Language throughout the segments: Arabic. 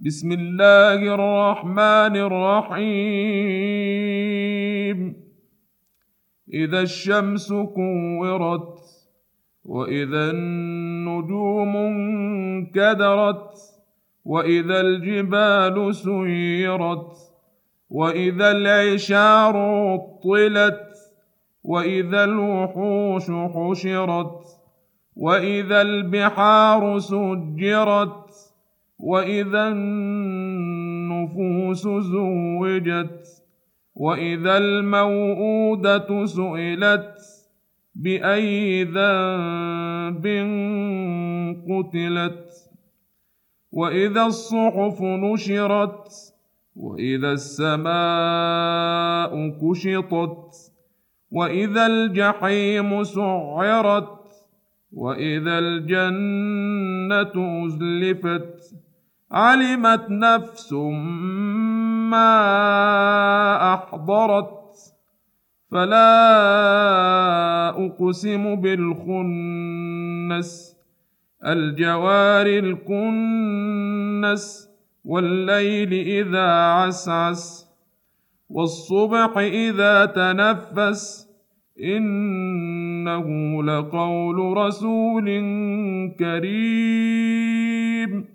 بسم الله الرحمن الرحيم. إذا الشمس كورت وإذا النجوم انكدرت وإذا الجبال سيرت وإذا العشار عطلت وإذا الوحوش حشرت وإذا البحار سجرت وإذا النفوس زوجت وإذا الموءودة سئلت بأي ذنب قتلت وإذا الصحف نشرت وإذا السماء كشطت وإذا الجحيم سعرت وإذا الجنة أزلفت علمت نفس ما أحضرت فلا أقسم بالخنس الجوار الكنس والليل إذا عسعس والصبح إذا تنفس إنه لقول رسول كريم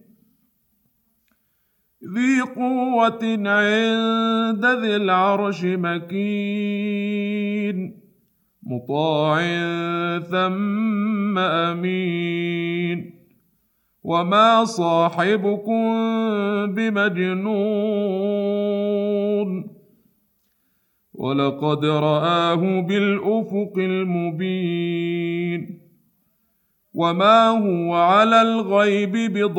ذي قوة عند ذي العرش مكين مطاع ثم أمين وما صاحبكم بمجنون ولقد رآه بالأفق المبين وما هو على الغيب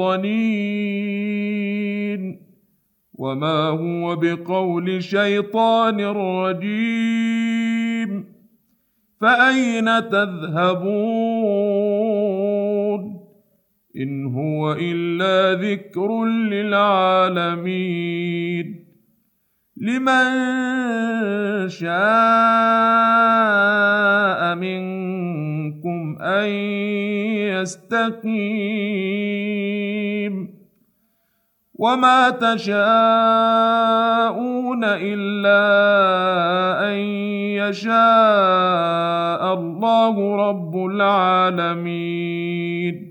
بضنين وما هو بقول شيطان رجيم فأين تذهبون إن هو إلا ذكر للعالمين لمن شاء منكم أن يستقيم وما تشاءون إلا أن يشاء الله رب العالمين.